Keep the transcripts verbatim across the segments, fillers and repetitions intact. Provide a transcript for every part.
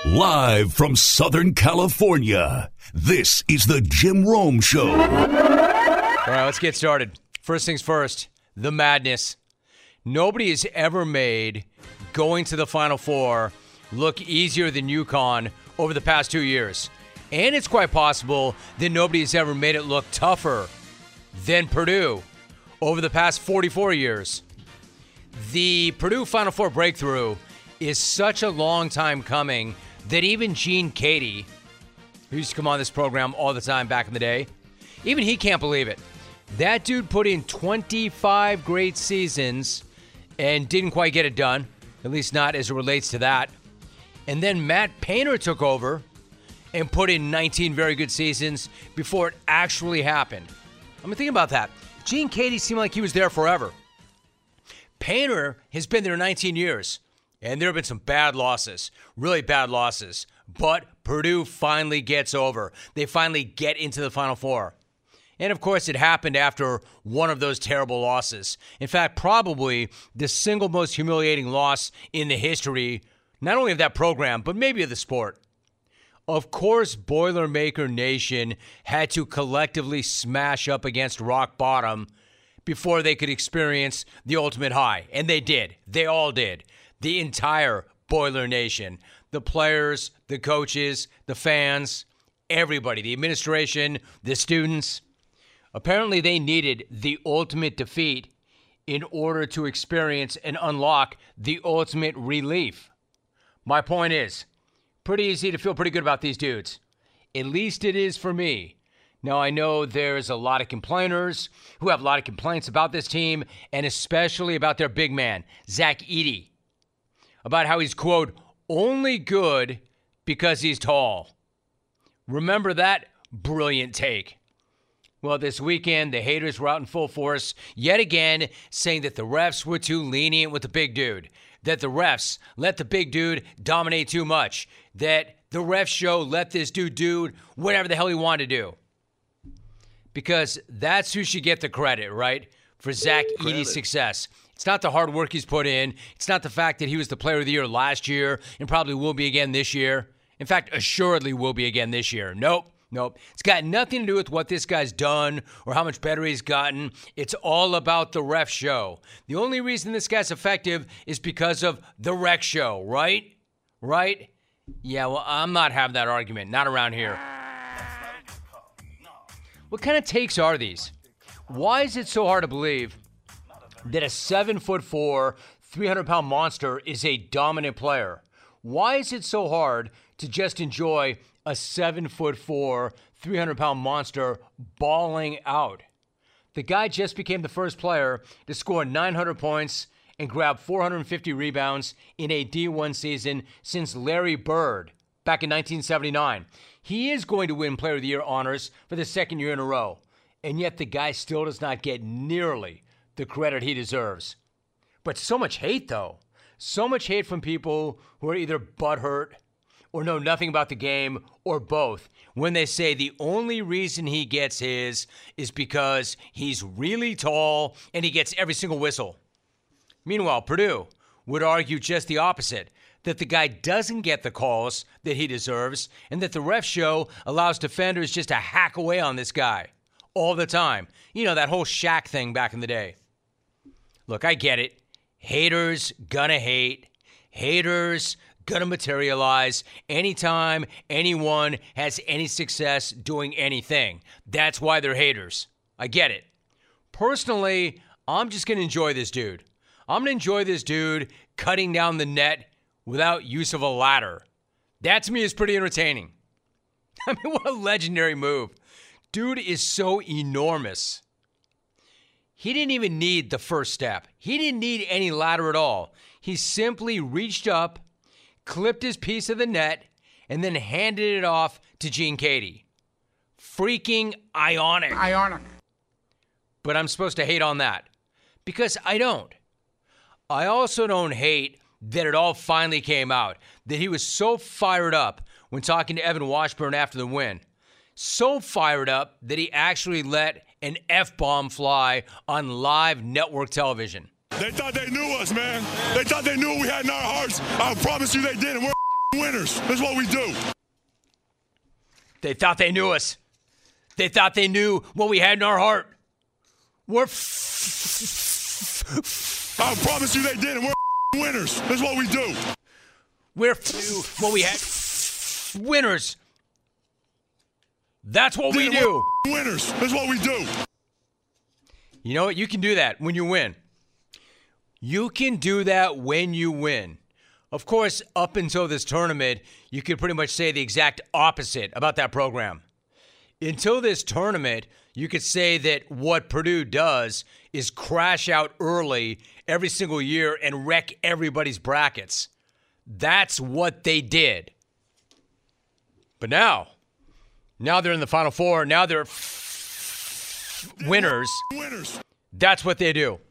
Live from Southern California, this is the Jim Rome Show. All right, let's get started. First things first, the madness. Nobody has ever made going to the Final Four look easier than UConn over the past two years. And it's quite possible that nobody has ever made it look tougher than Purdue over the past forty-four years. The Purdue Final Four breakthrough is such a long time coming that even Gene Katie, who used to come on this program all the time back in the day, even he can't believe it. That dude put in twenty-five great seasons and didn't quite get it done, at least not as it relates to that. And then Matt Painter took over and put in nineteen very good seasons before it actually happened. I mean, think about that. Gene Katie seemed like he was there forever. Painter has been there nineteen years, and there have been some bad losses, really bad losses. But Purdue finally gets over. They finally get into the Final Four. And, of course, it happened after one of those terrible losses. In fact, probably the single most humiliating loss in the history, not only of that program, but maybe of the sport. Of course, Boilermaker Nation had to collectively smash up against rock bottom before they could experience the ultimate high. And they did. They all did. The entire Boiler Nation. The players, the coaches, the fans, everybody. The administration, the students. Apparently, they needed the ultimate defeat in order to experience and unlock the ultimate relief. My point is, pretty easy to feel pretty good about these dudes. At least it is for me. Now, I know there's a lot of complainers who have a lot of complaints about this team, and especially about their big man, Zach Edey, about how he's, quote, only good because he's tall. Remember that brilliant take? Well, this weekend, the haters were out in full force, yet again, saying that the refs were too lenient with the big dude, that the refs let the big dude dominate too much, that the ref show let this dude do whatever the hell he wanted to do. Because that's who should get the credit, right, for Zach Edey's success. It's not the hard work he's put in. It's not the fact that he was the player of the year last year and probably will be again this year. In fact, assuredly will be again this year. Nope. Nope. It's got nothing to do with what this guy's done or how much better he's gotten. It's all about the ref show. The only reason this guy's effective is because of the rec show, right? Right? Yeah, well, I'm not having that argument. Not around here. What kind of takes are these? Why is it so hard to believe that a seven foot four, three hundred pound monster is a dominant player? Why is it so hard to just enjoy a seven foot four, three hundred pound monster balling out? The guy just became the first player to score nine hundred points and grab four hundred fifty rebounds in a D one season since Larry Bird back in nineteen seventy-nine. He is going to win Player of the Year honors for the second year in a row, and yet the guy still does not get nearly the credit he deserves. But so much hate, though. So much hate from people who are either butthurt or know nothing about the game, or both, when they say the only reason he gets his is because he's really tall and he gets every single whistle. Meanwhile, Purdue would argue just the opposite, that the guy doesn't get the calls that he deserves and that the ref show allows defenders just to hack away on this guy all the time. You know, that whole Shaq thing back in the day. Look, I get it. Haters gonna hate. Haters gonna materialize anytime anyone has any success doing anything. That's why they're haters. I get it. Personally, I'm just gonna enjoy this dude. I'm gonna enjoy this dude cutting down the net without use of a ladder. That to me is pretty entertaining. I mean, what a legendary move. Dude is so enormous. He didn't even need the first step. He didn't need any ladder at all. He simply reached up, clipped his piece of the net, and then handed it off to Gene Katie. Freaking ionic. Ionic. But I'm supposed to hate on that because I don't. I also don't hate that it all finally came out, that he was so fired up when talking to Evan Washburn after the win. So fired up that he actually let an F-bomb fly on live network television. They thought they knew us, man. They thought they knew what we had in our hearts. I promise you they didn't. We're winners. That's what we do. They thought they knew us. They thought they knew what we had in our heart. We're f- f- I promise you they didn't. We're winners. That's what we do. We're f- what we had. F- winners. That's what we do. We're winners. That's what we do. You know what? You can do that when you win. You can do that when you win. Of course, up until this tournament, you could pretty much say the exact opposite about that program. Until this tournament, you could say that what Purdue does is crash out early every single year and wreck everybody's brackets. That's what they did. But now, now they're in the Final Four. Now they're f- winners. Winners. That's what they do.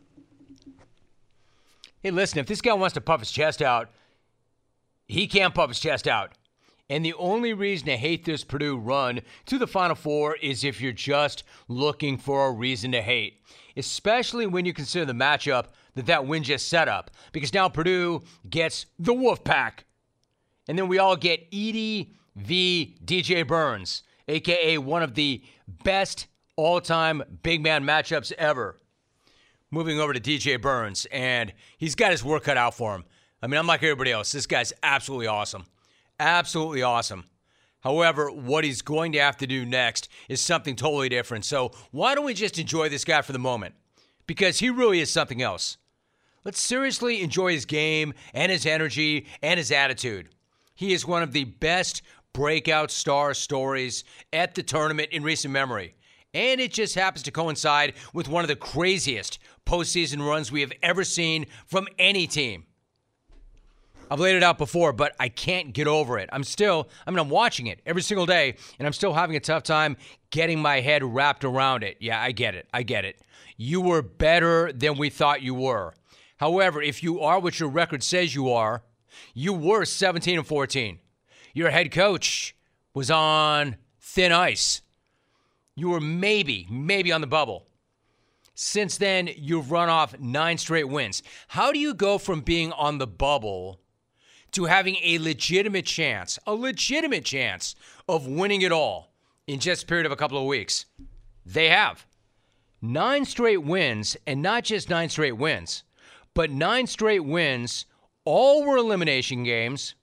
Hey, listen, if this guy wants to puff his chest out, he can't puff his chest out. And the only reason to hate this Purdue run to the Final Four is if you're just looking for a reason to hate, especially when you consider the matchup that that win just set up. Because now Purdue gets the Wolfpack. And then we all get Edey v. D J Burns, a k a one of the best all-time big man matchups ever. Moving over to D J Burns, and he's got his work cut out for him. I mean, I'm like everybody else. This guy's absolutely awesome. Absolutely awesome. However, what he's going to have to do next is something totally different. So why don't we just enjoy this guy for the moment? Because he really is something else. Let's seriously enjoy his game and his energy and his attitude. He is one of the best breakout star stories at the tournament in recent memory. And it just happens to coincide with one of the craziest postseason runs we have ever seen from any team. I've laid it out before, but I can't get over it. I'm still, I mean, I'm watching it every single day, and I'm still having a tough time getting my head wrapped around it. Yeah, I get it. I get it. You were better than we thought you were. However, if you are what your record says you are, you were seventeen and fourteen. Your head coach was on thin ice. You were maybe, maybe on the bubble. Since then, you've run off nine straight wins. How do you go from being on the bubble to having a legitimate chance, a legitimate chance of winning it all in just a period of a couple of weeks? They have. Nine straight wins, and not just nine straight wins, but nine straight wins, all were elimination games,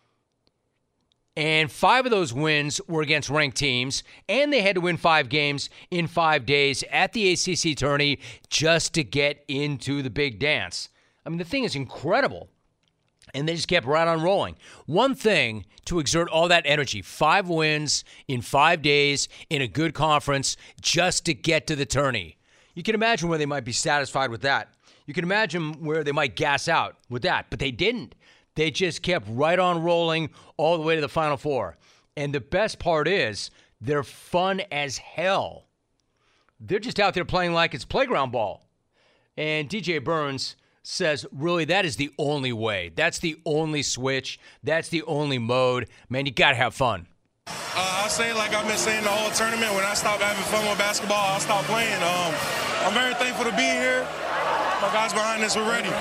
and five of those wins were against ranked teams, and they had to win five games in five days at the A C C tourney just to get into the big dance. I mean, the thing is incredible. And they just kept right on rolling. One thing to exert all that energy, five wins in five days in a good conference just to get to the tourney. You can imagine where they might be satisfied with that. You can imagine where they might gas out with that, but they didn't. They just kept right on rolling all the way to the Final Four. And the best part is they're fun as hell. They're just out there playing like it's playground ball. And D J Burns says, really, that is the only way. That's the only switch. That's the only mode. Man, you got to have fun. Uh, I say, like I've been saying the whole tournament, when I stop having fun with basketball, I'll stop playing. Um, I'm very thankful to be here. My guys behind us are ready.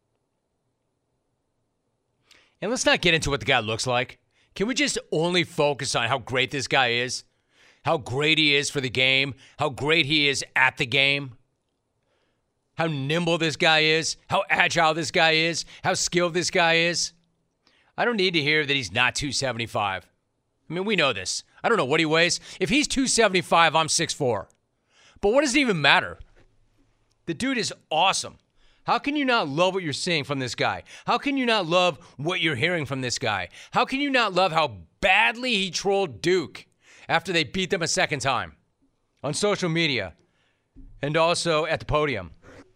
And let's not get into what the guy looks like. Can we just only focus on how great this guy is? How great he is for the game? How great he is at the game? How nimble this guy is, how agile this guy is, how skilled this guy is. I don't need to hear that he's not two seventy-five. I mean, we know this. I don't know what he weighs. If he's two seventy-five, I'm six four. But what does it even matter? The dude is awesome. How can you not love what you're seeing from this guy? How can you not love what you're hearing from this guy? How can you not love how badly he trolled Duke after they beat them a second time on social media and also at the podium?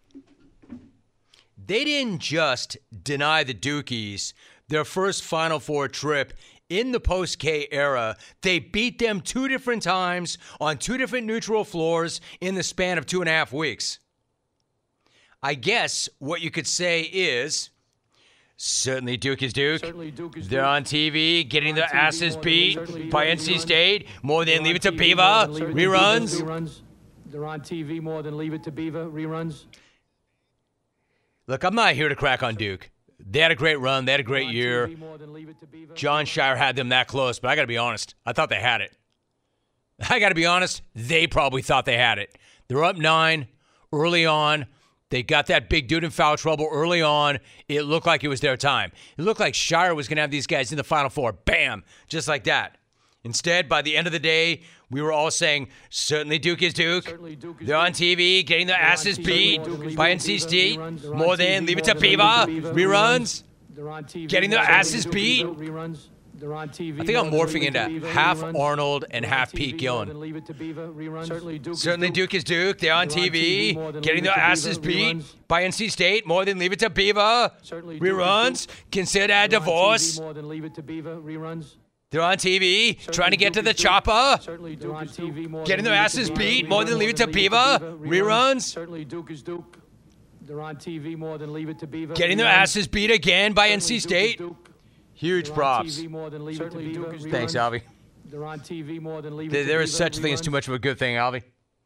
They didn't just deny the Dukies their first Final Four trip in the post-K era. They beat them two different times on two different neutral floors in the span of two and a half weeks. I guess what you could say is, certainly Duke is Duke. Duke is They're Duke. On T V getting their asses beat by N C State more than Leave It to Beaver reruns. reruns. They're on T V more than Leave It to Beaver reruns. Look, I'm not here to crack on Duke. They had a great run. They had a great year. John Shire had them that close, but I got to be honest. I thought they had it. I got to be honest. They probably thought they had it. They're up nine early on. They got that big dude in foul trouble early on. It looked like it was their time. It looked like Shire was going to have these guys in the Final Four. Bam! Just like that. Instead, by the end of the day, we were all saying, certainly Duke is Duke. Duke is They're on T V, getting their asses beat by N C State. More than Leave It to Beaver. Reruns. Getting their asses beat. I think I'm morphing into half Arnold and half Pete Gillen. Certainly Duke is Duke. They're on T V, getting their asses beat by N C State. More than Leave It to Beaver. Reruns. Consider a divorce. They're on T V, trying to get to the chopper. Getting their asses beat. More than Leave It to Beaver. Reruns. They're on T V more than Leave It to Beaver. Getting their asses beat again by N C State. Huge props. Thanks, Alvy. They're on T V more than Leave It to Beaver. There is such a thing as too much of a good thing, Alvy.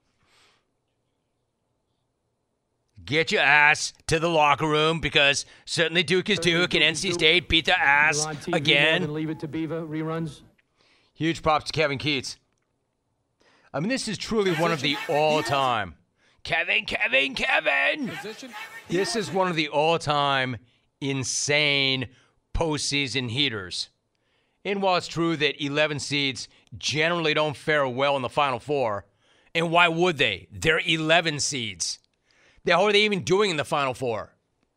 Get your ass to the locker room because certainly Duke is Duke and N C State beat their ass again. Leave It to Beaver reruns. Huge props to Kevin Keats. I mean, this is truly one of the all-time. Kevin, Kevin, Kevin! This is one of the all-time insane postseason heaters. And while it's true that eleven seeds generally don't fare well in the Final Four, and why would they? They're eleven seeds. How are they even doing in the Final Four?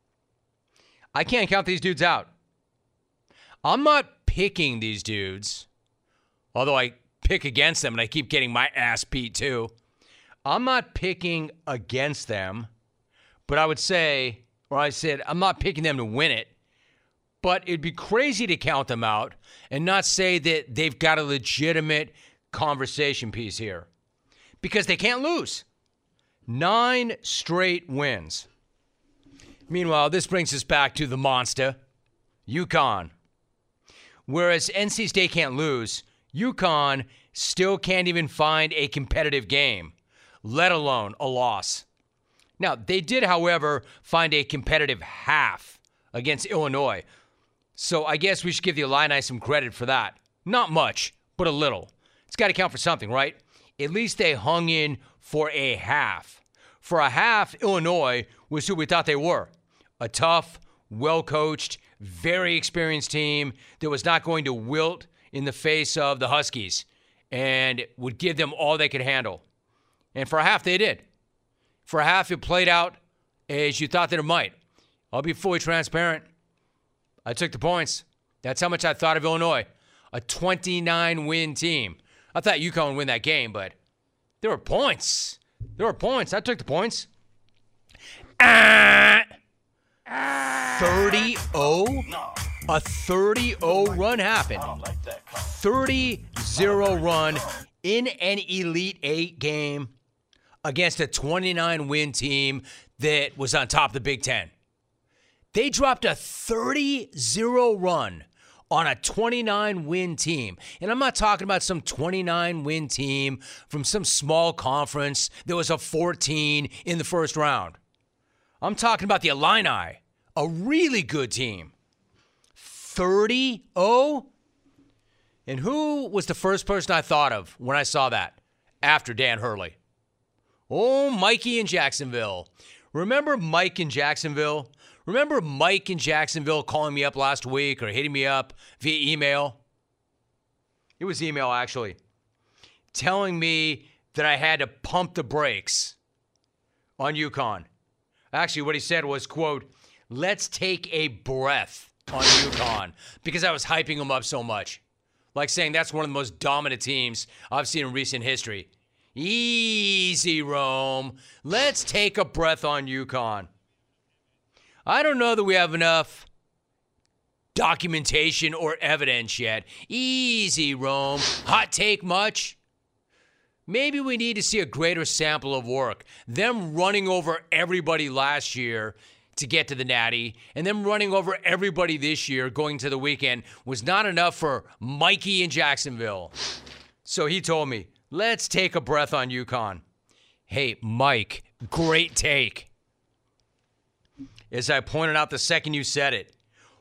I can't count these dudes out. I'm not picking these dudes, although I pick against them and I keep getting my ass beat too. I'm not picking against them, but I would say, or I said, I'm not picking them to win it, but it'd be crazy to count them out and not say that they've got a legitimate conversation piece here because they can't lose. Nine straight wins. Meanwhile, this brings us back to the monster, UConn. Whereas N C State can't lose, UConn still can't even find a competitive game, let alone a loss. Now, they did, however, find a competitive half against Illinois. So I guess we should give the Illini some credit for that. Not much, but a little. It's got to count for something, right? At least they hung in for a half. For a half, Illinois was who we thought they were. A tough, well-coached, very experienced team that was not going to wilt in the face of the Huskies and would give them all they could handle. And for a half, they did. For a half, it played out as you thought that it might. I'll be fully transparent. I took the points. That's how much I thought of Illinois. A twenty-nine win team. I thought UConn would win that game, but there were points. There were points. I took the points. Ah! thirty oh? A thirty oh run happened. thirty oh run in an Elite Eight game against a twenty-nine win team that was on top of the Big Ten. They dropped a thirty oh run on a twenty-nine win team. And I'm not talking about some twenty-nine win team from some small conference that was a fourteen in the first round. I'm talking about the Illini, a really good team. thirty oh? And who was the first person I thought of when I saw that after Dan Hurley? Oh, Mikey in Jacksonville. Remember Mike in Jacksonville? Remember Mike in Jacksonville calling me up last week or hitting me up via email? It was email, actually. Telling me that I had to pump the brakes on UConn. Actually, what he said was, quote, let's take a breath on UConn because I was hyping them up so much. Like saying that's one of the most dominant teams I've seen in recent history. Easy, Rome. Let's take a breath on UConn. I don't know that we have enough documentation or evidence yet. Easy, Rome. Hot take much? Maybe we need to see a greater sample of work. Them running over everybody last year to get to the Natty, and them running over everybody this year going to the weekend was not enough for Mikey in Jacksonville. So he told me, let's take a breath on UConn. Hey, Mike, great take. As I pointed out the second you said it,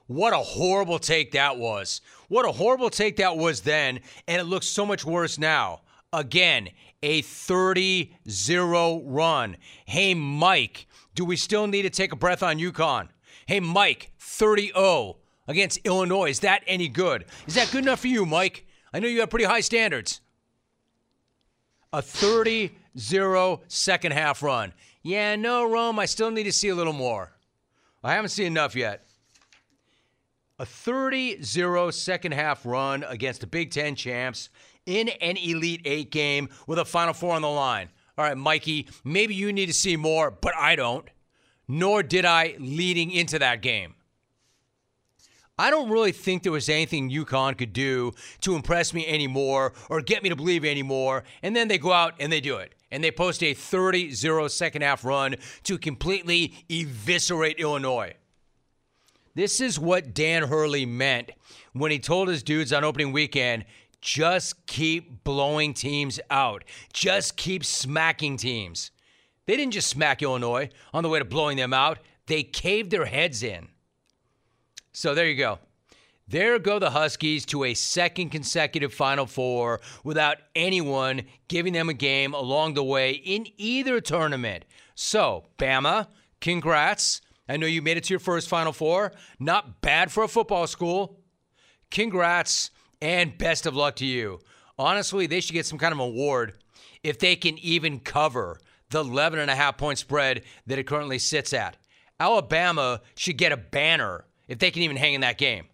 What a horrible take that was. What a horrible take that was then, and it looks so much worse now. Again, a thirty zero run. Hey, Mike, do we still need to take a breath on UConn? Hey, Mike, thirty oh against Illinois. Is that any good? Is that good enough for you, Mike? I know you have pretty high standards. A thirty zero second half run. Yeah, no, Rome, I still need to see a little more. I haven't seen enough yet. A thirty zero second half run against the Big Ten champs in an Elite Eight game with a Final Four on the line. All right, Mikey, maybe you need to see more, but I don't. Nor did I leading into that game. I don't really think there was anything UConn could do to impress me anymore or get me to believe anymore, and then they go out and they do it. And they post a thirty zero second half run to completely eviscerate Illinois. This is what Dan Hurley meant when he told his dudes on opening weekend, just keep blowing teams out. Just keep smacking teams. They didn't just smack Illinois on the way to blowing them out. They caved their heads in. So there you go. There go the Huskies to a second consecutive Final Four without anyone giving them a game along the way in either tournament. So, Bama, congrats. I know you made it to your first Final Four. Not bad for a football school. Congrats and best of luck to you. Honestly, they should get some kind of award if they can even cover the eleven and a half point spread that it currently sits at. Alabama should get a banner if they can even hang in that game.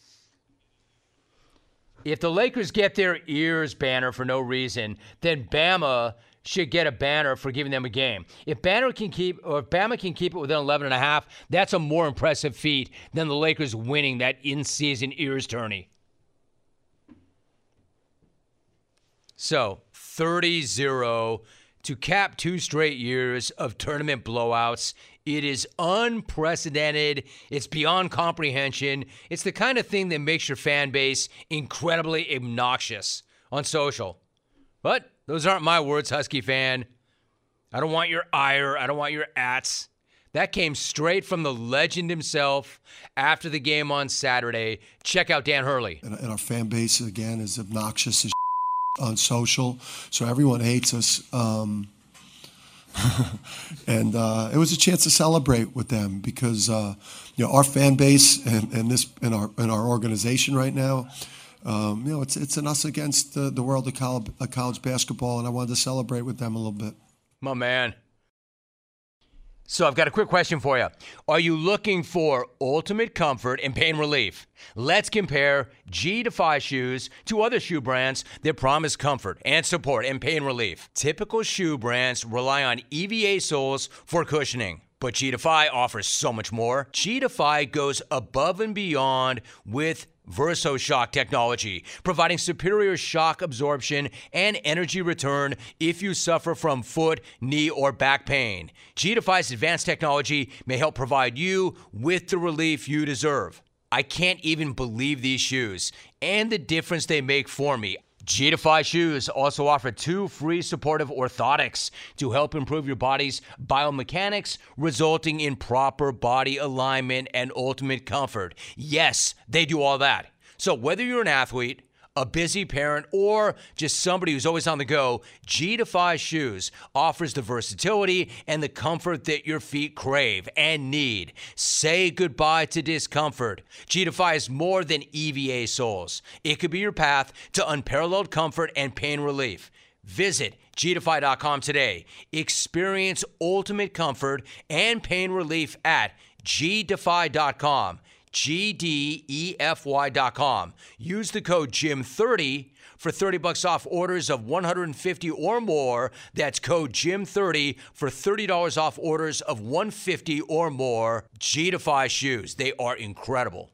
If the Lakers get their ears banner for no reason, then Bama should get a banner for giving them a game. If Banner can keep, or if Bama can keep it within eleven and a half, that's a more impressive feat than the Lakers winning that in-season ears tourney. So, thirty zero to cap two straight years of tournament blowouts. It is unprecedented. It's beyond comprehension. It's the kind of thing that makes your fan base incredibly obnoxious on social. But those aren't my words, Husky fan. I don't want your ire. I don't want your ats. That came straight from the legend himself after the game on Saturday. Check out Dan Hurley. And, and our fan base, again, is obnoxious as on social, so everyone hates us. Um, and uh, it was a chance to celebrate with them because uh, you know our fan base and, and this and our and our organization right now. Um, you know, it's it's an us against the, the world of college, of college basketball, and I wanted to celebrate with them a little bit. My man. So I've got a quick question for you. Are you looking for ultimate comfort and pain relief? Let's compare G Defy shoes to other shoe brands that promise comfort and support and pain relief. Typical shoe brands rely on E V A soles for cushioning, but G Defy offers so much more. G Defy goes above and beyond with VersoShock technology, providing superior shock absorption and energy return if you suffer from foot, knee, or back pain. G Defy's advanced technology may help provide you with the relief you deserve. I can't even believe these shoes and the difference they make for me. G Defy shoes also offer two free supportive orthotics to help improve your body's biomechanics, resulting in proper body alignment and ultimate comfort. Yes, they do all that. So whether you're an athlete, a busy parent, or just somebody who's always on the go, G Defy shoes offers the versatility and the comfort that your feet crave and need. Say goodbye to discomfort. G Defy is more than E V A soles. It could be your path to unparalleled comfort and pain relief. Visit G Defy dot com today. Experience ultimate comfort and pain relief at G Defy dot com. G D E F Y dot com. Use the code Jim thirty for thirty bucks off orders of one hundred fifty or more. That's code Jim thirty for thirty dollars off orders of one hundred fifty or more. G Defy shoes. They are incredible.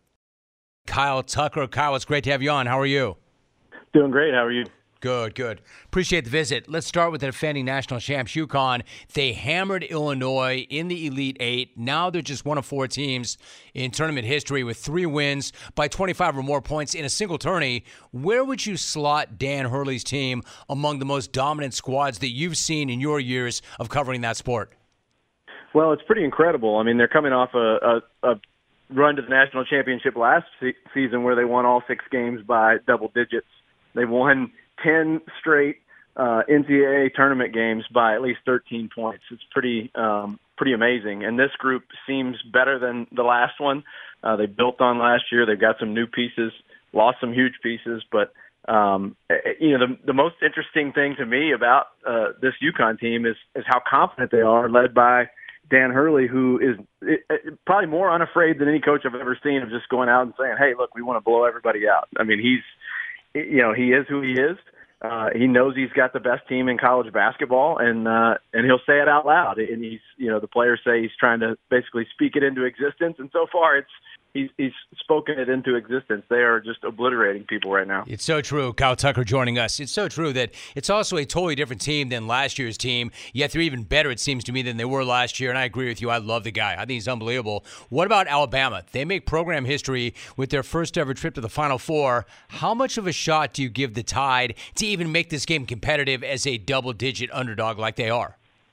Kyle Tucker. Kyle, it's great to have you on. How are you? Doing great. How are you? Good, good. Appreciate the visit. Let's start with the defending national champs, UConn. They hammered Illinois in the Elite Eight. Now they're just one of four teams in tournament history with three wins by twenty-five or more points in a single tourney. Where would you slot Dan Hurley's team among the most dominant squads that you've seen in your years of covering that sport? Well, it's pretty incredible. I mean, they're coming off a, a, a run to the national championship last se- season where they won all six games by double digits. They won ten straight uh, N C double A tournament games by at least thirteen points. It's pretty um, pretty amazing. And this group seems better than the last one. Uh, they built on last year. They've got some new pieces, lost some huge pieces. But, um, you know, the, the most interesting thing to me about uh, this UConn team is, is how confident they are, led by Dan Hurley, who is it, it, probably more unafraid than any coach I've ever seen of just going out and saying, hey, look, we want to blow everybody out. I mean, he's, you know, he is who he is. Uh, he knows he's got the best team in college basketball, and uh, and he'll say it out loud. And he's, you know, the players say he's trying to basically speak it into existence. And so far, it's he's he's spoken it into existence. They are just obliterating people right now. It's so true. Kyle Tucker joining us. It's so true that it's also a totally different team than last year's team. Yet they're even better, it seems to me, than they were last year. And I agree with you. I love the guy. I think he's unbelievable. What about Alabama? They make program history with their first ever trip to the Final Four. How much of a shot do you give the Tide to even make this game competitive as a double-digit underdog like they are?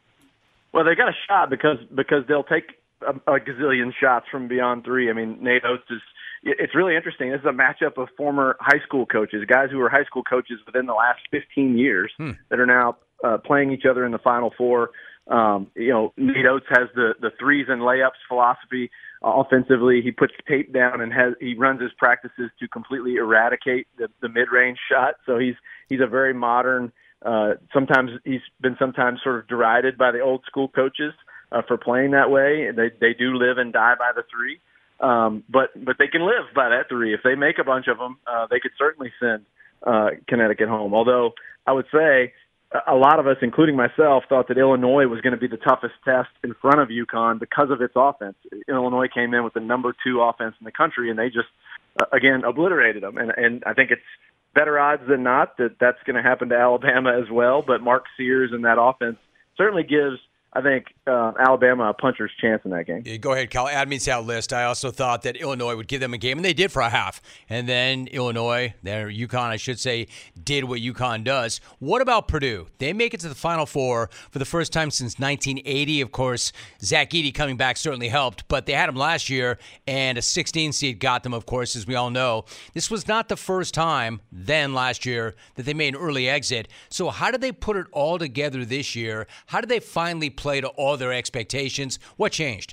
Well, they got a shot because because they'll take a, a gazillion shots from beyond three. I mean, Nate Oates is – it's really interesting. This is a matchup of former high school coaches, guys who were high school coaches within the last fifteen years hmm. that are now uh, playing each other in the Final Four. Um, you know, Nate Oates has the, the threes and layups philosophy. Uh, offensively, he puts tape down and has he runs his practices to completely eradicate the, the mid-range shot. So he's he's a very modern uh, – sometimes he's been sometimes sort of derided by the old school coaches uh, for playing that way. They they do live and die by the three. Um, but but they can live by that three. If they make a bunch of them, uh, they could certainly send uh, Connecticut home. Although I would say a lot of us, including myself, thought that Illinois was going to be the toughest test in front of UConn because of its offense. Illinois came in with the number two offense in the country, and they just, uh, again, obliterated them. And, and I think it's better odds than not that that's going to happen to Alabama as well. But Mark Sears and that offense certainly gives, I think, uh, Alabama a puncher's chance in that game. Yeah, go ahead, Cal. Add me to that list. I also thought that Illinois would give them a game, and they did for a half. And then Illinois, their UConn, I should say, did what UConn does. What about Purdue? They make it to the Final Four for the first time since nineteen eighty. Of course, Zach Edey coming back certainly helped, but they had him last year, and a sixteen seed got them, of course, as we all know. This was not the first time then last year that they made an early exit. So how did they put it all together this year? How did they finally play to all their expectations? What changed?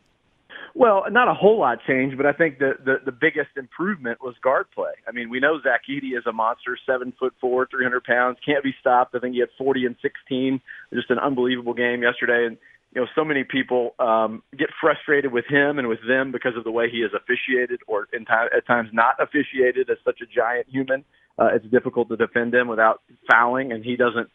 Well, not a whole lot changed, but I think the, the, the biggest improvement was guard play. I mean, we know Zach Edey is a monster, seven foot four, three hundred pounds, can't be stopped. I think he had forty and sixteen, just an unbelievable game yesterday. And, you know, so many people um, get frustrated with him and with them because of the way he is officiated or in time, at times not officiated as such a giant human. Uh, it's difficult to defend him without fouling, and he doesn't.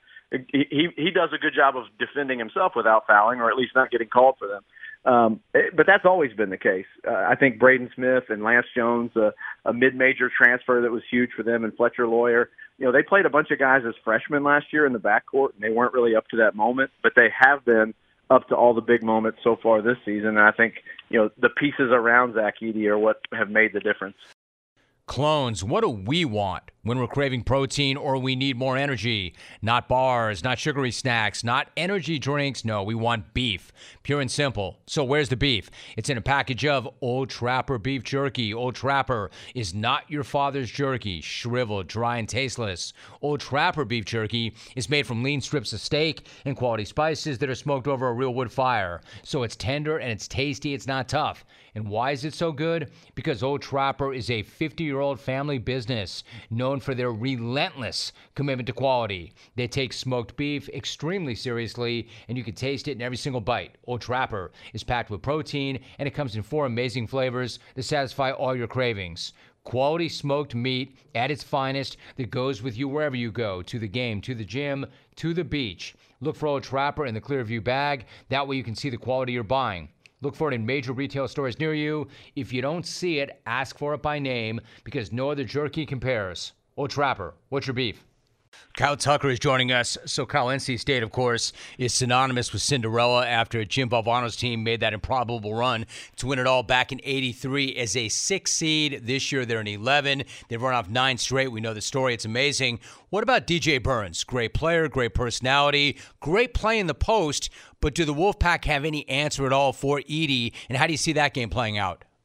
He he does a good job of defending himself without fouling, or at least not getting called for them. Um, but that's always been the case. Uh, I think Braden Smith and Lance Jones, uh, a mid-major transfer that was huge for them, and Fletcher Lawyer, you know, they played a bunch of guys as freshmen last year in the backcourt, and they weren't really up to that moment, but they have been up to all the big moments so far this season. And I think, you know, the pieces around Zach Edey are what have made the difference. Clones, what do we want when we're craving protein or we need more energy? Not bars, not sugary snacks, not energy drinks. No, we want beef. Pure and simple. So where's the beef? It's in a package of Old Trapper beef jerky. Old Trapper is not your father's jerky, shriveled, dry, and tasteless. Old Trapper beef jerky is made from lean strips of steak and quality spices that are smoked over a real wood fire. So it's tender and it's tasty. It's not tough. And why is it so good? Because Old Trapper is a fifty-year-old family business known for their relentless commitment to quality. They take smoked beef extremely seriously, and you can taste it in every single bite. Old Trapper is packed with protein, and it comes in four amazing flavors that satisfy all your cravings. Quality smoked meat at its finest that goes with you wherever you go, to the game, to the gym, to the beach. Look for Old Trapper in the Clearview bag. That way you can see the quality you're buying. Look for it in major retail stores near you. If you don't see it, ask for it by name, because no other jerky compares. Old Trapper, what's your beef? Kyle Tucker is joining us. So Kyle, N C State, of course, is synonymous with Cinderella after Jim Valvano's team made that improbable run to win it all back in eighty-three as a six seed. This year they're an eleven. They've run off nine straight. We know the story. It's amazing. What about D J Burns? Great player, great personality, great play in the post, but do the Wolfpack have any answer at all for Edey, and how do you see that game playing out?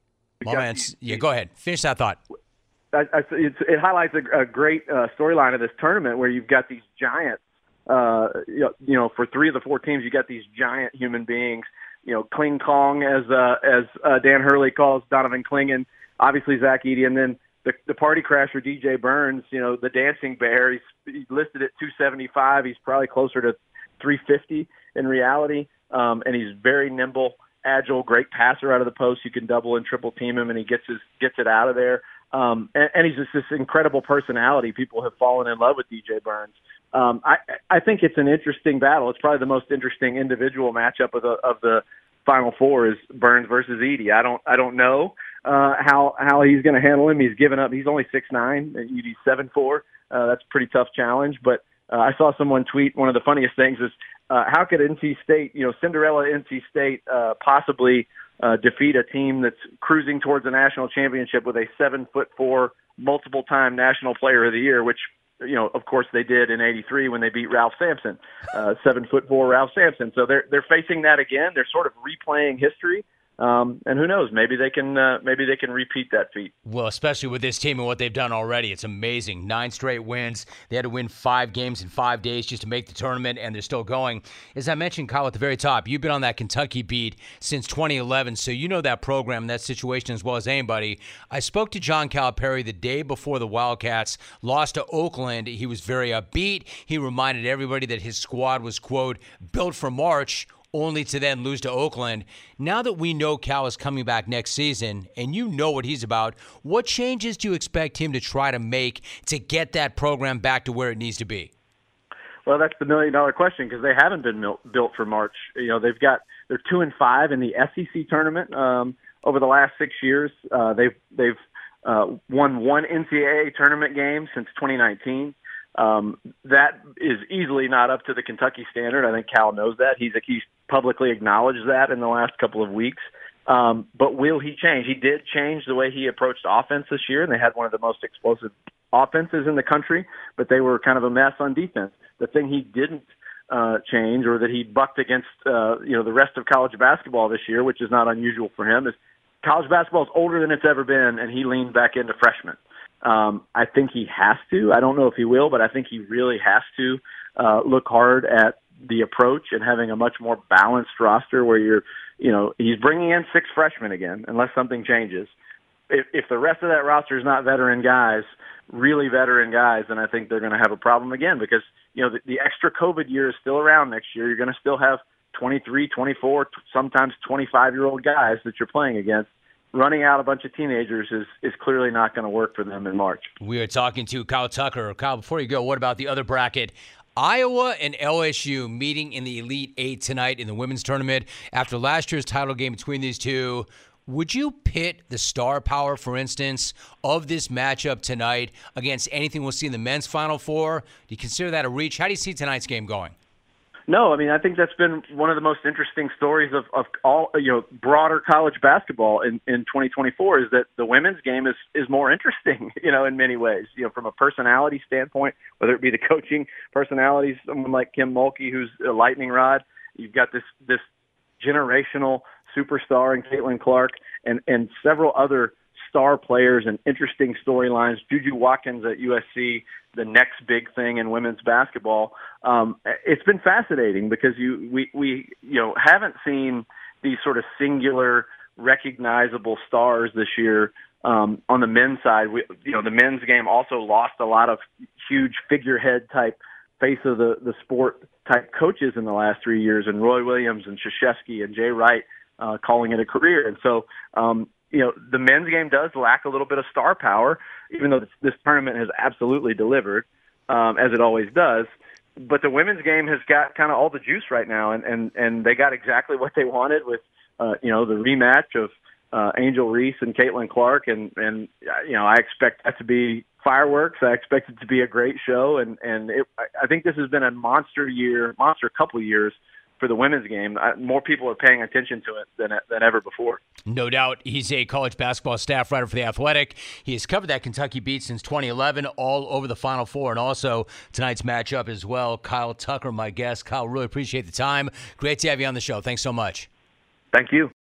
My man, yeah, go ahead. Finish that thought. I, I, it's, it highlights a, a great uh, storyline of this tournament where you've got these giants. Uh, you, know, you know, for three of the four teams, you got these giant human beings. You know, Kling Kong, as uh, as uh, Dan Hurley calls Donovan Clingan. Obviously, Zach Edey, and then the the party crasher D J Burns. You know, the dancing bear. He's, he's listed at two seventy-five. He's probably closer to three fifty in reality, um, and he's very nimble, agile, great passer out of the post. You can double and triple team him, and he gets his gets it out of there. Um, and, and he's just this incredible personality. People have fallen in love with D J Burns. Um, I, I think it's an interesting battle. It's probably the most interesting individual matchup of the of the Final Four is Burns versus Edey. I don't I don't know uh, how how he's going to handle him. He's given up. He's only six nine. Edey's seven four. Uh, that's a pretty tough challenge. But uh, I saw someone tweet one of the funniest things is uh, how could N C State, you know, Cinderella N C State, uh, possibly uh, defeat a team that's cruising towards a national championship with a seven foot four multiple time National Player of the Year, which, you know, of course they did in eighty-three when they beat Ralph Sampson, uh, seven foot four Ralph Sampson. So they're they're facing that again. They're sort of replaying history, um, and who knows? Maybe they can uh, maybe they can repeat that feat. Well, especially with this team and what they've done already, it's amazing. Nine straight wins. They had to win five games in five days just to make the tournament, and they're still going. As I mentioned, Kyle, at the very top, you've been on that Kentucky beat since twenty eleven, so you know that program, that situation as well as anybody. I spoke to John Calipari the day before the Wildcats lost to Oakland. He was very upbeat. He reminded everybody that his squad was, quote, built for March, only to then lose to Oakland. Now that we know Cal is coming back next season, and you know what he's about, what changes do you expect him to try to make to get that program back to where it needs to be? Well, that's the million-dollar question because they haven't been mil- built for March. You know, they've got they're two and five in the S E C tournament um, over the last six years. Uh, they've they've uh, won one N C double A tournament game since twenty nineteen. Um, that is easily not up to the Kentucky standard. I think Cal knows that. He's he's publicly acknowledged that in the last couple of weeks. Um, but will he change? He did change the way he approached offense this year, and they had one of the most explosive offenses in the country, but they were kind of a mess on defense. The thing he didn't uh, change, or that he bucked against, uh, you know, the rest of college basketball this year, which is not unusual for him, is college basketball is older than it's ever been, and he leaned back into freshmen. Um, I think he has to. I don't know if he will, but I think he really has to uh, look hard at the approach and having a much more balanced roster where you're, you know, he's bringing in six freshmen again, unless something changes. If, if the rest of that roster is not veteran guys, really veteran guys, then I think they're going to have a problem again because, you know, the, the extra COVID year is still around next year. You're going to still have twenty-three, twenty-four, sometimes twenty-five-year-old guys that you're playing against. Running out a bunch of teenagers is, is clearly not going to work for them in March. We are talking to Kyle Tucker. Kyle, before you go, what about the other bracket? Iowa and L S U meeting in the Elite Eight tonight in the women's tournament. After last year's title game between these two, would you pit the star power, for instance, of this matchup tonight against anything we'll see in the men's Final Four? Do you consider that a reach? How do you see tonight's game going? No, I mean, I think that's been one of the most interesting stories of, of all, you know, broader college basketball in, in twenty twenty-four is that the women's game is, is more interesting, you know, in many ways, you know, from a personality standpoint, whether it be the coaching personalities, someone like Kim Mulkey, who's a lightning rod. You've got this, this generational superstar in Caitlin Clark and, and several other star players and interesting storylines. Juju Watkins at U S C, the next big thing in women's basketball. Um, it's been fascinating because you we, we you know haven't seen these sort of singular, recognizable stars this year. Um, on the men's side, we, you know, the men's game also lost a lot of huge figurehead type, face of the, the sport type coaches in the last three years, and Roy Williams and Krzyzewski and Jay Wright uh, calling it a career. And so, um, you know, the men's game does lack a little bit of star power, even though this, this tournament has absolutely delivered, um, as it always does. But the women's game has got kind of all the juice right now, and, and, and they got exactly what they wanted with, uh, you know, the rematch of uh, Angel Reese and Caitlin Clark. And, and, you know, I expect that to be fireworks. I expect it to be a great show. And, and it, I think this has been a monster year, monster couple of years for the women's game. More people are paying attention to it than than ever before. No doubt. He's a college basketball staff writer for The Athletic. He has covered that Kentucky beat since twenty eleven, all over the Final Four, and also tonight's matchup as well. Kyle Tucker, my guest. Kyle, really appreciate the time. Great to have you on the show. Thanks so much. Thank you.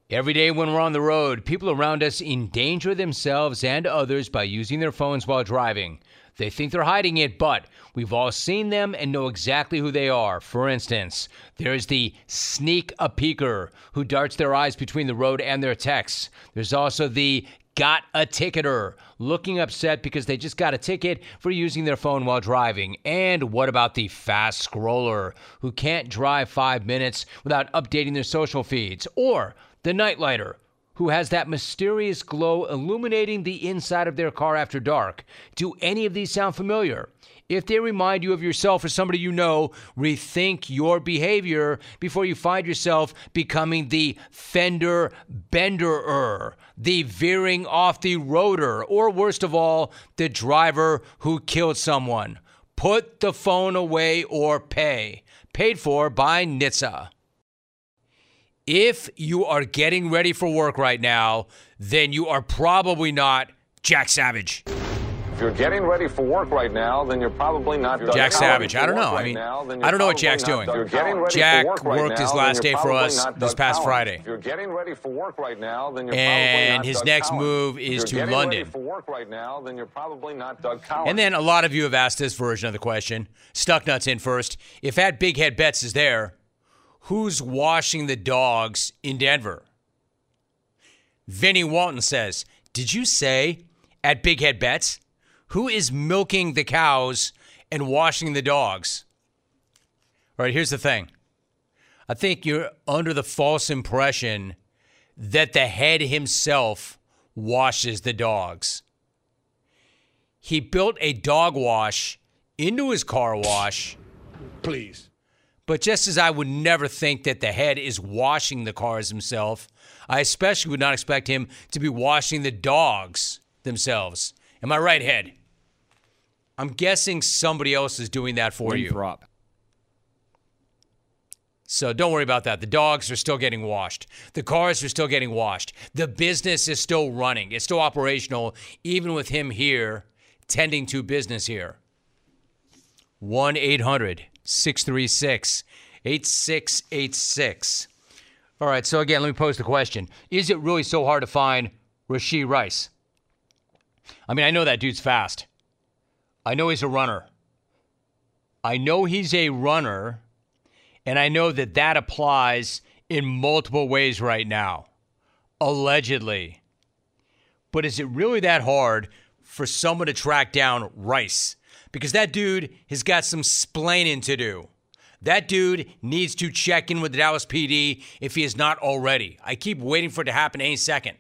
Every day when we're on the road, people around us endanger themselves and others by using their phones while driving. They think they're hiding it, but we've all seen them and know exactly who they are. For instance, there's the sneak-a-peeker who darts their eyes between the road and their texts. There's also the got a ticketer, looking upset because they just got a ticket for using their phone while driving. And what about the fast scroller who can't drive five minutes without updating their social feeds? Or the nightlighter, who has that mysterious glow illuminating the inside of their car after dark. Do any of these sound familiar? If they remind you of yourself or somebody you know, rethink your behavior before you find yourself becoming the fender benderer, the veering off the roader, or worst of all, the driver who killed someone. Put the phone away or pay. Paid for by N H T S A. If you are getting ready for work right now, then you are probably not Jack Savage. If you're getting ready for work right now, then you're probably not Doug Jack Collins. Savage. I don't know. I mean, I don't know what Jack's doing. Jack worked his last day for us this past Friday. If you're getting ready for work right now, then you're and probably not his Doug next Collins. move is if you're to getting London. Ready for work right now, then you're probably not Doug Collins. And then a lot of you have asked this version of the question. Stucknuts in first. If that Big Head Betts is there, who's washing the dogs in Denver? Vinny Walton says, did you say at Big Head Betts? Who is milking the cows and washing the dogs? All right, here's the thing. I think you're under the false impression that the head himself washes the dogs. He built a dog wash into his car wash. Please. But just as I would never think that the head is washing the cars himself, I especially would not expect him to be washing the dogs themselves. Am I right, Head? I'm guessing somebody else is doing that for you. Prop. So don't worry about that. The dogs are still getting washed. The cars are still getting washed. The business is still running. It's still operational, even with him here, tending to business here. one eight hundred six three six eight six eight six. All right, so again, let me pose the question. Is it really so hard to find Rashee Rice? I mean, I know that dude's fast. I know he's a runner. I know he's a runner, and I know that that applies in multiple ways right now, allegedly. But is it really that hard for someone to track down Rice? Because that dude has got some splaining to do. That dude needs to check in with the Dallas P D if he is not already. I keep waiting for it to happen any second.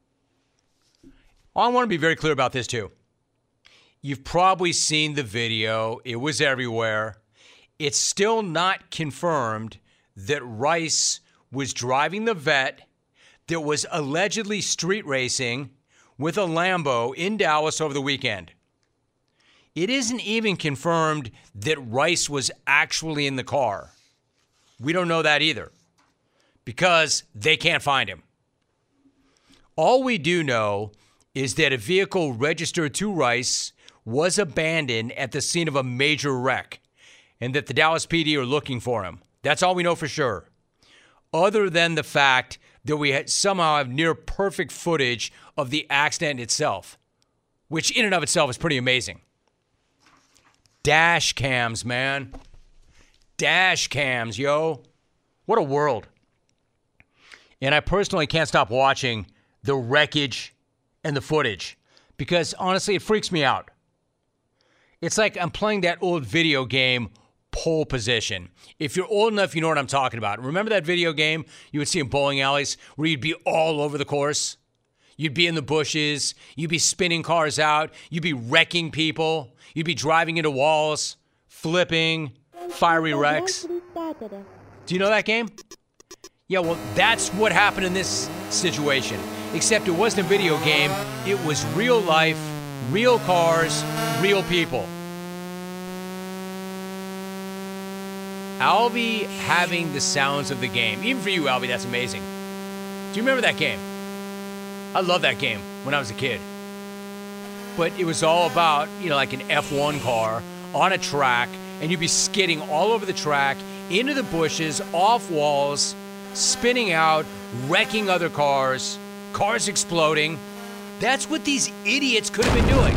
I want to be very clear about this, too. You've probably seen the video. It was everywhere. It's still not confirmed that Rice was driving the vet that was allegedly street racing with a Lambo in Dallas over the weekend. It isn't even confirmed that Rice was actually in the car. We don't know that either because they can't find him. All we do know is that a vehicle registered to Rice was abandoned at the scene of a major wreck and that the Dallas P D are looking for him. That's all we know for sure. Other than the fact that we had somehow have near perfect footage of the accident itself, which in and of itself is pretty amazing. Dash cams, man. Dash cams, yo. What a world. And I personally can't stop watching the wreckage and the footage because, honestly, it freaks me out. It's like I'm playing that old video game, Pole Position. If you're old enough, you know what I'm talking about. Remember that video game you would see in bowling alleys where you'd be all over the course? You'd be in the bushes. You'd be spinning cars out. You'd be wrecking people. You'd be driving into walls, flipping, fiery wrecks. Do you know that game? Yeah, well, that's what happened in this situation. Except it wasn't a video game. It was real life, real cars, real people. Albie having the sounds of the game. Even for you, Albie, that's amazing. Do you remember that game? I love that game when I was a kid. But it was all about, you know, like an F one car on a track, and you'd be skidding all over the track, into the bushes, off walls, spinning out, wrecking other cars, cars exploding. That's what these idiots could have been doing.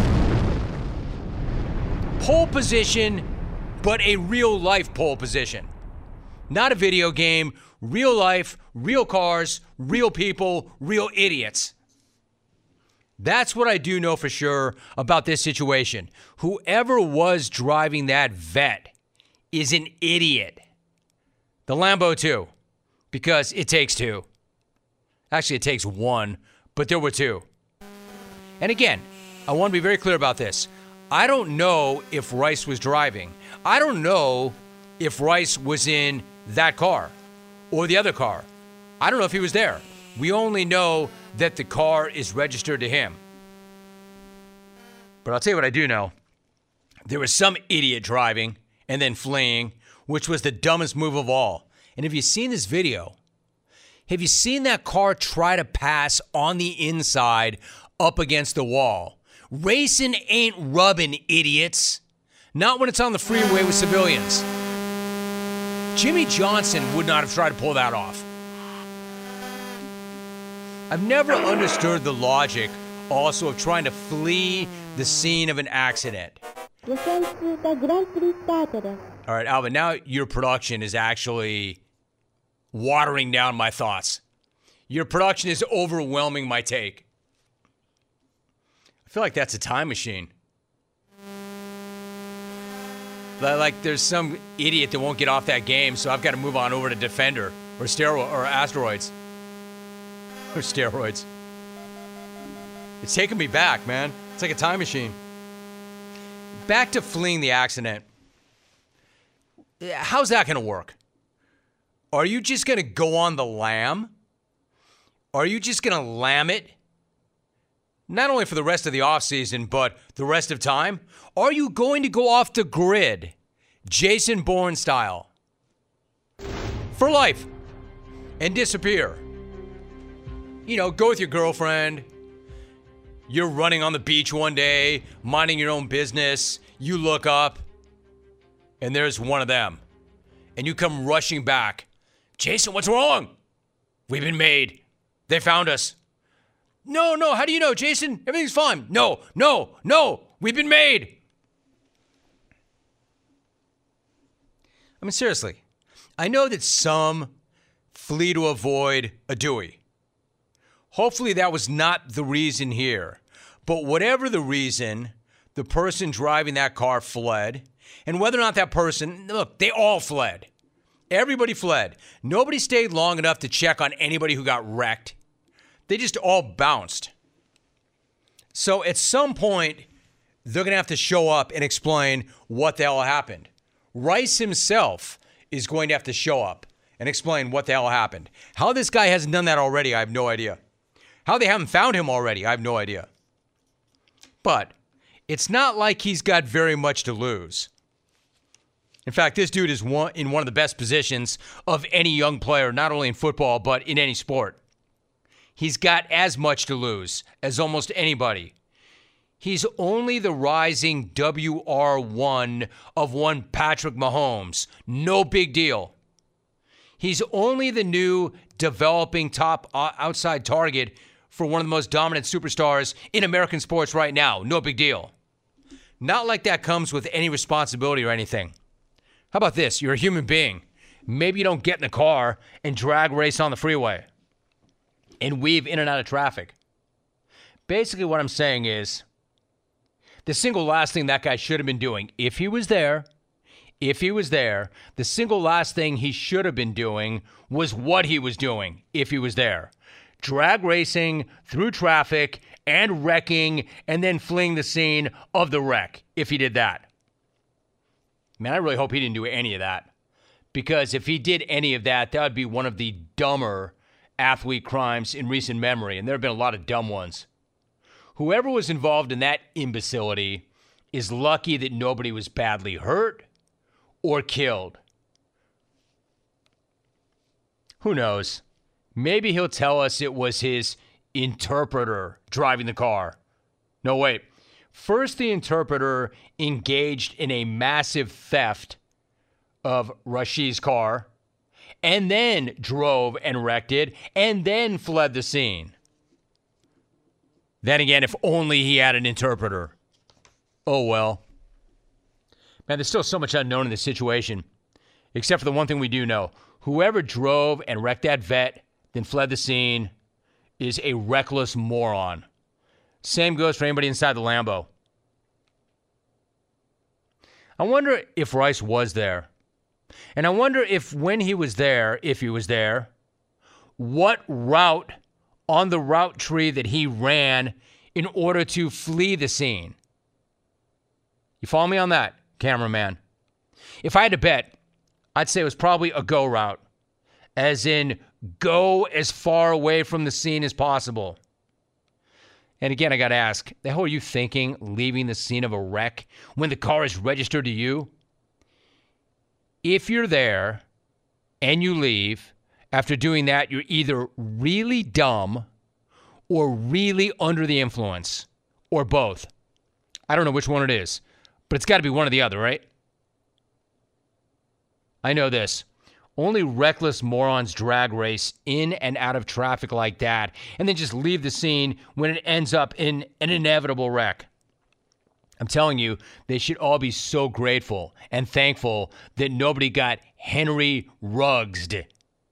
Pole position, but a real-life pole position. Not a video game, real life, real cars, real people, real idiots. That's what I do know for sure about this situation. Whoever was driving that vet is an idiot. The Lambo too, because it takes two. Actually, it takes one, but there were two. And again, I want to be very clear about this. I don't know if Rice was driving. I don't know if Rice was in that car or the other car. I don't know if he was there. We only know that the car is registered to him. But I'll tell you what I do know. There was some idiot driving and then fleeing, which was the dumbest move of all. And have you seen this video? Have you seen that car try to pass on the inside up against the wall? Racing ain't rubbing, idiots. Not when it's on the freeway with civilians. Jimmy Johnson would not have tried to pull that off. I've never understood the logic also of trying to flee the scene of an accident. All right, Alvin, now your production is actually watering down my thoughts. Your production is overwhelming my take. I feel like that's a time machine. Like there's some idiot that won't get off that game, so I've got to move on over to Defender or steroid or asteroids. Or steroids. It's taking me back, man. It's like a time machine. Back to fleeing the accident. How's that going to work? Are you just going to go on the lam? Are you just going to lam it? Not only for the rest of the offseason, but the rest of time? Are you going to go off the grid, Jason Bourne style, for life and disappear? You know, go with your girlfriend. You're running on the beach one day, minding your own business. You look up, and there's one of them. And you come rushing back. Jason, what's wrong? We've been made. They found us. No, no, how do you know, Jason? Everything's fine. No, no, no, we've been made. I mean, seriously, I know that some flee to avoid a Dewey. Hopefully that was not the reason here. But whatever the reason, the person driving that car fled. And whether or not that person, look, they all fled. Everybody fled. Nobody stayed long enough to check on anybody who got wrecked. They just all bounced. So at some point, they're going to have to show up and explain what the hell happened. Rice himself is going to have to show up and explain what the hell happened. How this guy hasn't done that already, I have no idea. How they haven't found him already, I have no idea. But it's not like he's got very much to lose. In fact, this dude is one, in one of the best positions of any young player, not only in football, but in any sport. He's got as much to lose as almost anybody. He's only the rising W R one of one Patrick Mahomes. No big deal. He's only the new developing top outside target for one of the most dominant superstars in American sports right now. No big deal. Not like that comes with any responsibility or anything. How about this? You're a human being. Maybe you don't get in a car and drag race on the freeway and weave in and out of traffic. Basically what I'm saying is the single last thing that guy should have been doing, if he was there, if he was there, the single last thing he should have been doing was what he was doing if he was there. Drag racing through traffic and wrecking and then fleeing the scene of the wreck if he did that. Man, I really hope he didn't do any of that. Because if he did any of that, that would be one of the dumber athlete crimes in recent memory. And there have been a lot of dumb ones. Whoever was involved in that imbecility is lucky that nobody was badly hurt or killed. Who knows? Maybe he'll tell us it was his interpreter driving the car. No, wait. First, the interpreter engaged in a massive theft of Rashid's car, and then drove and wrecked it, and then fled the scene. Then again, if only he had an interpreter. Oh, well. Man, there's still so much unknown in this situation, except for the one thing we do know. Whoever drove and wrecked that vet, then fled the scene, is a reckless moron. Same goes for anybody inside the Lambo. I wonder if Rice was there. And I wonder if when he was there, if he was there, what route on the route tree that he ran in order to flee the scene. You follow me on that, cameraman? If I had to bet, I'd say it was probably a go route, as in go as far away from the scene as possible. And again, I got to ask, the hell are you thinking leaving the scene of a wreck when the car is registered to you? If you're there and you leave, after doing that, you're either really dumb or really under the influence, or both. I don't know which one it is, but it's got to be one or the other, right? I know this. Only reckless morons drag race in and out of traffic like that and then just leave the scene when it ends up in an inevitable wreck. I'm telling you, they should all be so grateful and thankful that nobody got Henry Ruggs'd.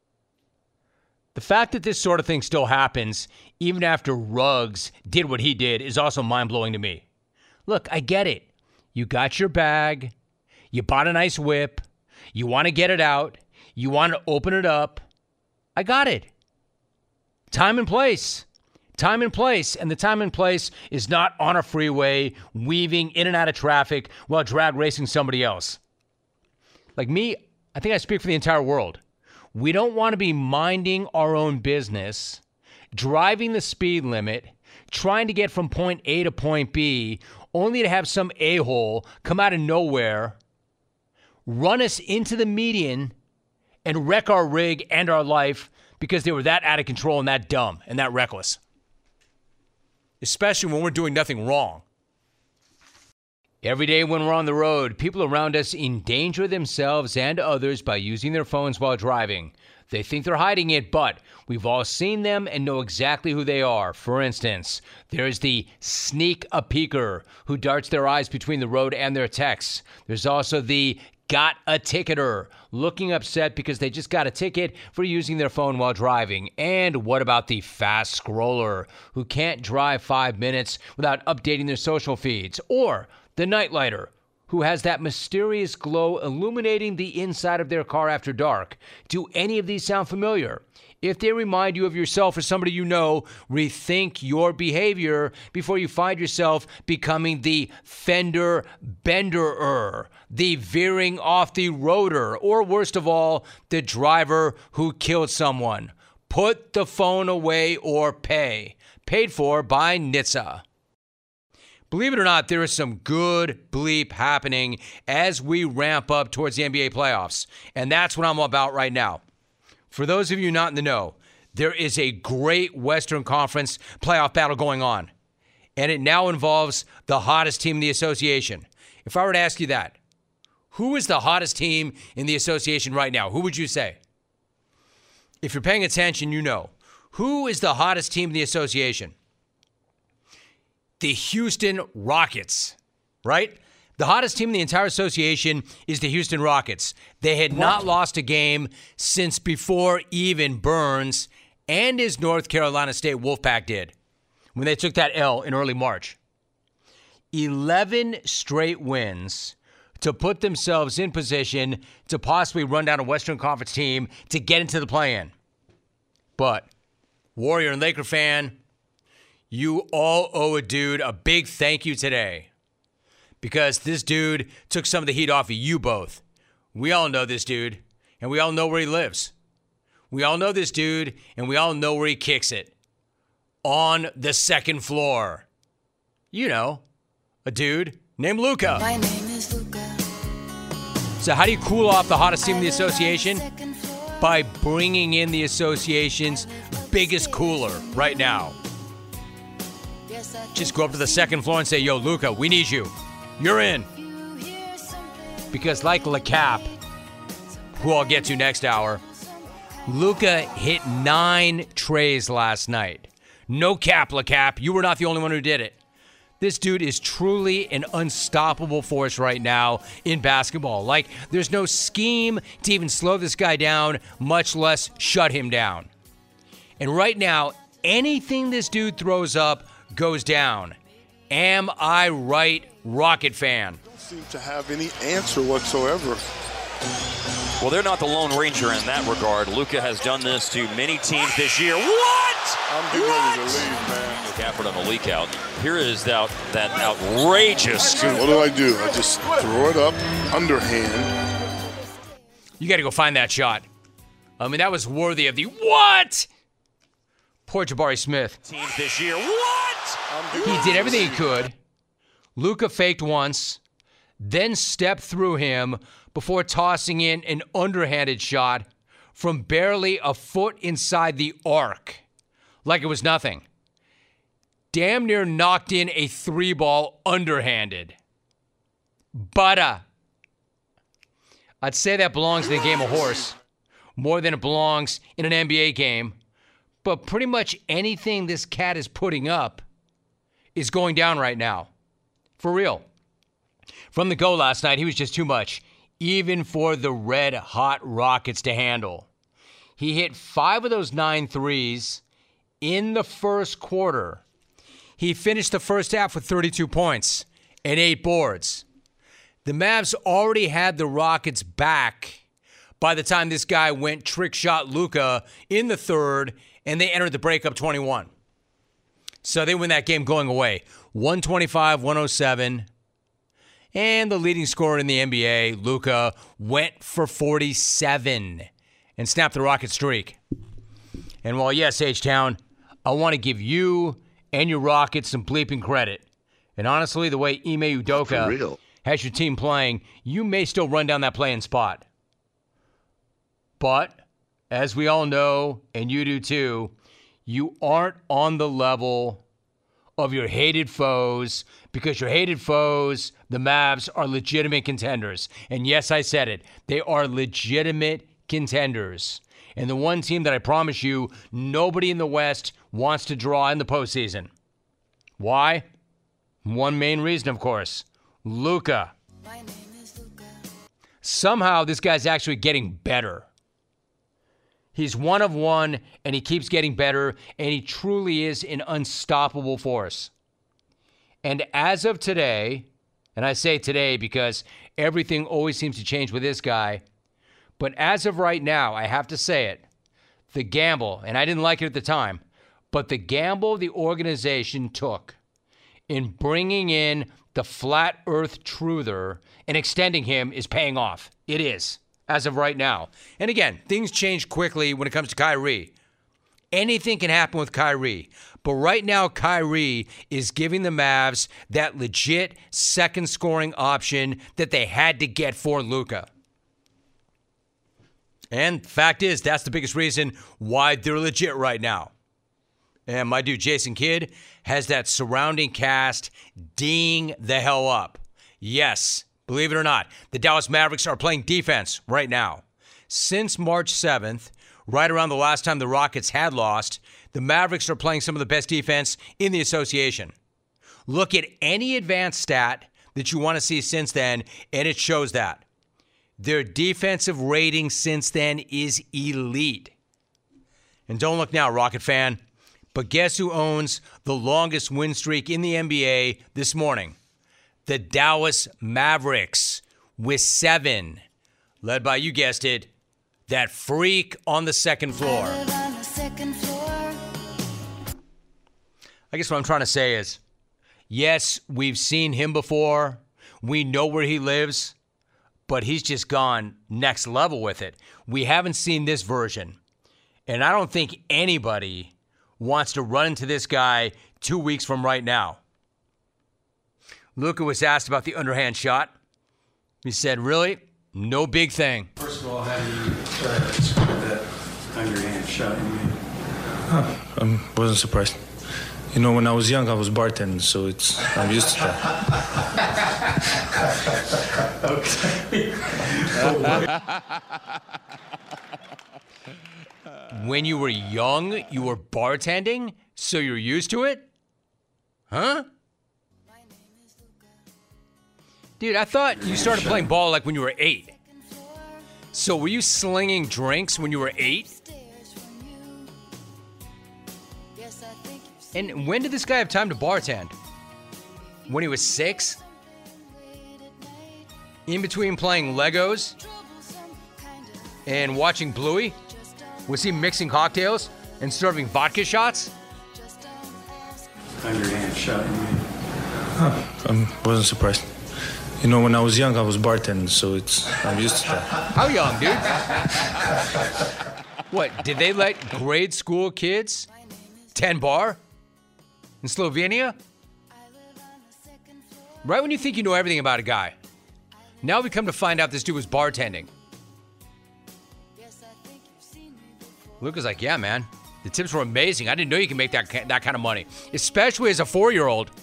The fact that this sort of thing still happens, even after Ruggs did what he did, is also mind-blowing to me. Look, I get it. You got your bag. You bought a nice whip. You want to get it out. You want to open it up. I got it. Time and place. Time and place. And the time and place is not on a freeway, weaving in and out of traffic while drag racing somebody else. Like me, I think I speak for the entire world. We don't want to be minding our own business, driving the speed limit, trying to get from point A to point B, only to have some a-hole come out of nowhere, run us into the median, and wreck our rig and our life because they were that out of control and that dumb and that reckless. Especially when we're doing nothing wrong. Every day when we're on the road, people around us endanger themselves and others by using their phones while driving. They think they're hiding it, but we've all seen them and know exactly who they are. For instance, there's the sneak-a-peeker who darts their eyes between the road and their texts. There's also the got a ticketer, looking upset because they just got a ticket for using their phone while driving. And what about the fast scroller who can't drive five minutes without updating their social feeds? Or the nightlighter who has that mysterious glow illuminating the inside of their car after dark. Do any of these sound familiar? If they remind you of yourself or somebody you know, rethink your behavior before you find yourself becoming the fender benderer, the veering off the roader, or worst of all, the driver who killed someone. Put the phone away or pay. Paid for by N H T S A. Believe it or not, there is some good bleep happening as we ramp up towards the N B A playoffs. And that's what I'm about right now. For those of you not in the know, there is a great Western Conference playoff battle going on. And it now involves the hottest team in the association. If I were to ask you that, who is the hottest team in the association right now? Who would you say? If you're paying attention, you know. Who is the hottest team in the association? The Houston Rockets, right? The hottest team in the entire association is the Houston Rockets. They had not lost a game since before even Burns and his North Carolina State Wolfpack did when they took that L in early March. eleven straight wins to put themselves in position to possibly run down a Western Conference team to get into the play-in. But, Warrior and Laker fan, you all owe a dude a big thank you today. Because this dude took some of the heat off of you both. We all know this dude, and we all know where he lives. We all know this dude, and we all know where he kicks it. On the second floor. You know, a dude named Luka. My name is Luka. So how do you cool off the hottest team in the association? By bringing in the association's biggest cooler right now. Just go up to the second floor and say, yo, Luka, we need you. You're in. Because like Le Cap, who I'll get to next hour, Luka hit nine trays last night. No cap, La Cap. You were not the only one who did it. This dude is truly an unstoppable force right now in basketball. Like, there's no scheme to even slow this guy down, much less shut him down. And right now, anything this dude throws up goes down. Am I right, Rocket fan? Don't seem to have any answer whatsoever. Well, they're not the Lone Ranger in that regard. Luka has done this to many teams this year. What? I'm getting what? ready to leave, man. Gafford on the leak out. Here is that, that outrageous scoop. What do I do? I just throw it up, underhand. You got to go find that shot. I mean, that was worthy of the what? Poor Jabari Smith. Teams this year. What? He did everything he could. Luka faked once, then stepped through him before tossing in an underhanded shot from barely a foot inside the arc, like it was nothing. Damn near knocked in a three ball underhanded. Butter. I'd say that belongs in the game of horse more than it belongs in an N B A game. But pretty much anything this cat is putting up is going down right now. For real. From the go last night, he was just too much, even for the red-hot Rockets to handle. He hit five of those nine threes in the first quarter. He finished the first half with thirty-two points and eight boards. The Mavs already had the Rockets back by the time this guy went trick shot Luka in the third, and they entered the break up twenty-one. So they win that game going away. one twenty-five one oh seven. And the leading scorer in the N B A, Luka, went for forty-seven and snapped the Rocket streak. And while, yes, H-Town, I want to give you and your Rockets some bleeping credit. And honestly, the way Ime Udoka has your team playing, you may still run down that playing spot. But, as we all know, and you do too, you aren't on the level of your hated foes, because your hated foes, the Mavs, are legitimate contenders. And yes, I said it. They are legitimate contenders. And the one team that I promise you nobody in the West wants to draw in the postseason. Why? One main reason, of course. Luka. Somehow this guy's actually getting better. He's one of one, and he keeps getting better, and he truly is an unstoppable force. And as of today, and I say today because everything always seems to change with this guy, but as of right now, I have to say it, the gamble, and I didn't like it at the time, but the gamble the organization took in bringing in the flat earth truther and extending him is paying off. It is, as of right now. And again, things change quickly when it comes to Kyrie. Anything can happen with Kyrie. But right now, Kyrie is giving the Mavs that legit second scoring option that they had to get for Luka. And fact is, that's the biggest reason why they're legit right now. And my dude Jason Kidd has that surrounding cast D'ing the hell up. Yes, believe it or not, the Dallas Mavericks are playing defense right now. Since March seventh, right around the last time the Rockets had lost, the Mavericks are playing some of the best defense in the association. Look at any advanced stat that you want to see since then, and it shows that. Their defensive rating since then is elite. And don't look now, Rocket fan, but guess who owns the longest win streak in the N B A this morning? The Dallas Mavericks with seven. Led by, you guessed it, that freak on the second floor. I guess what I'm trying to say is, yes, we've seen him before. We know where he lives, but he's just gone next level with it. We haven't seen this version. And I don't think anybody wants to run into this guy two weeks from right now. Luka was asked about the underhand shot. He said, really? No big thing. First of all, how do you uh, score that underhand shot you made? Huh, I wasn't surprised. You know, when I was young, I was bartending, so it's I'm used to that. Okay. when you were young, you were bartending, so you're used to it? Huh? Dude, I thought you started playing ball like when you were eight. So were you slinging drinks when you were eight? And when did this guy have time to bartend? When he was six? In between playing Legos and watching Bluey? Was he mixing cocktails and serving vodka shots? Underhand shot you made. I wasn't surprised. You know, when I was young, I was bartending, so it's I'm used to that. How young, dude? What, did they let grade school kids ten bar in Slovenia? Right when you think you know everything about a guy. Now we come to find out this dude was bartending. Luca's like, yeah, man. The tips were amazing. I didn't know you can make that, that kind of money, especially as a four-year-old.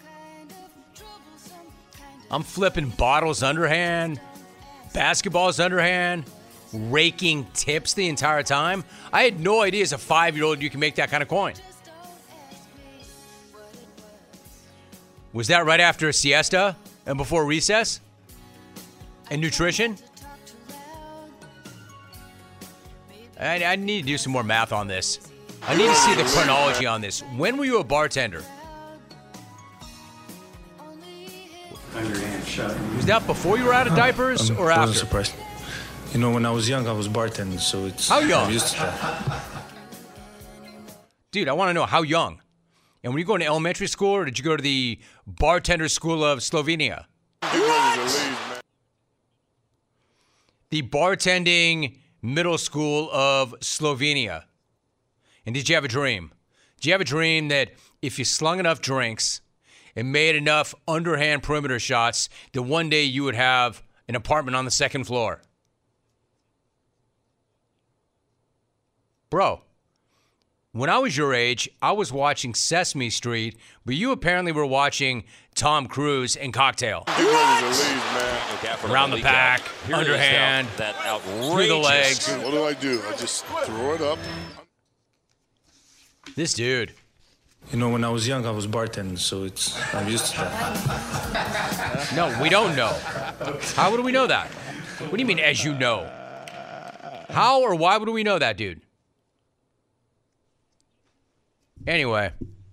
I'm flipping bottles underhand, basketballs underhand, raking tips the entire time. I had no idea as a five-year-old you can make that kind of coin. Was that right after a siesta and before recess? And nutrition? I, I need to do some more math on this. I need to see the chronology on this. When were you a bartender? Underhand shot you made. Was that before you were out of diapers I or wasn't after? surprised. You know, when I was young, I was bartending, so it's How young? I'm used to that. Dude, I want to know how young. And were you going to elementary school or did you go to the bartender school of Slovenia? The bartending middle school of Slovenia. And did you have a dream? Did you have a dream that if you slung enough drinks and made enough underhand perimeter shots, that one day you would have an apartment on the second floor? Bro, when I was your age, I was watching Sesame Street, but you apparently were watching Tom Cruise and Cocktail. Around the pack, underhand, that outrageous. through the legs. What do I do? I just throw it up. This dude. You know, when I was young, I was bartending, so it's I'm used to that. No, we don't know. How would we know that? What do you mean, as you know? How or why would we know that, dude? Anyway,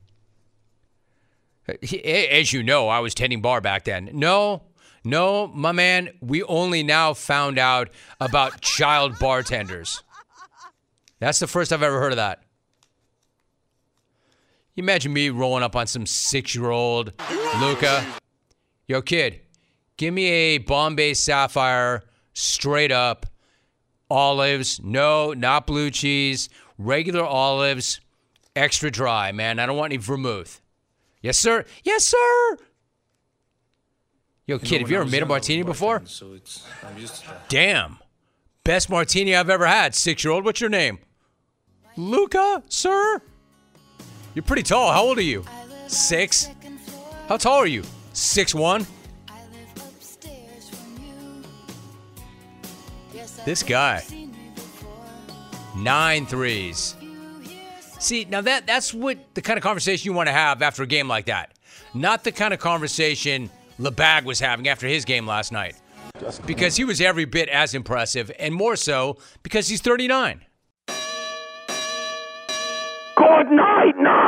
as you know, I was tending bar back then. No, no, my man, we only now found out about child bartenders. That's the first I've ever heard of that. You imagine me rolling up on some six-year-old Luca. Yo, kid, give me a Bombay Sapphire, straight up, olives. No, not blue cheese, regular olives. Extra dry, man. I don't want any vermouth. Yes, sir. Yes, sir. Yo, kid, have you ever made a martini before? So it's I'm used to that. Damn. Best martini I've ever had. Six-year-old. What's your name? Luca, sir? You're pretty tall. How old are you? Six? How tall are you? Six one? This guy. Nine threes. See, now that that's what the kind of conversation you want to have after a game like that. Not the kind of conversation LeBag was having after his game last night. Because he was every bit as impressive, and more so because he's thirty-nine. Good night, now.